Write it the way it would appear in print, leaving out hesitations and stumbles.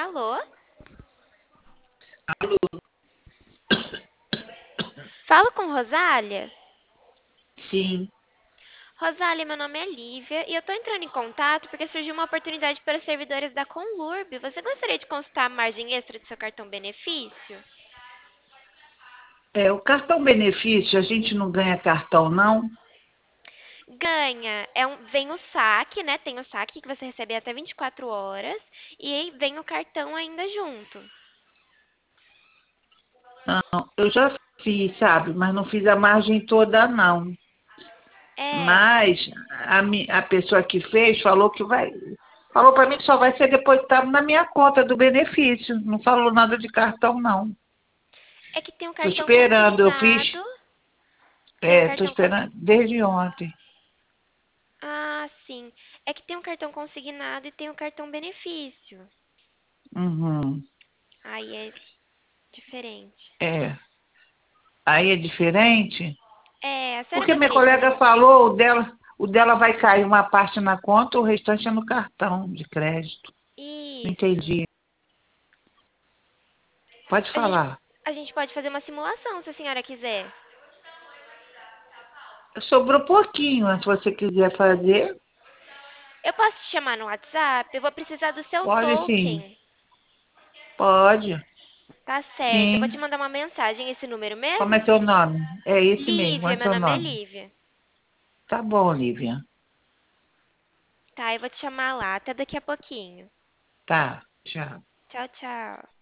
Alô? Falo com Rosália? Sim, Rosália, meu nome é Lívia e eu tô entrando em contato porque surgiu uma oportunidade para servidores da Conlurb. Você gostaria de consultar a margem extra do seu cartão benefício? o cartão benefício, a gente não ganha cartão, não? Ganha, vem o saque, né? Tem o saque que você recebe até 24 horas e aí vem o cartão ainda junto. Não, eu já fiz, sabe, mas não fiz a margem toda, não. É, Mas a pessoa que fez falou que vai. Falou para mim que só vai ser depositado na minha conta do benefício. Não falou nada de cartão, não. é que tem um Estou cartão esperando, eu consignado, fiz. tem um Estou cartão esperando desde ontem. Ah, sim. É que tem um cartão consignado e tem um cartão benefício. Uhum. Aí é diferente. É. Aí é diferente? É, a senhora Porque minha gostaria de colega fazer? falou, o dela vai cair uma parte na conta, o restante é no cartão de crédito. Não Isso. entendi. Pode A gente, falar. a gente pode fazer uma simulação, se a senhora quiser. Sobrou pouquinho, mas se você quiser fazer, Eu posso te chamar no WhatsApp? Eu vou precisar do seu pode sim. token. Pode. Tá certo. Eu vou te Sim. mandar uma mensagem, esse número Como é mesmo? seu nome? É esse mesmo, como Lívia, é meu seu nome é nome? Lívia. Tá bom, Olivia. Tá, eu vou te chamar lá. Até daqui a pouquinho. Tá, tchau. Tchau, tchau.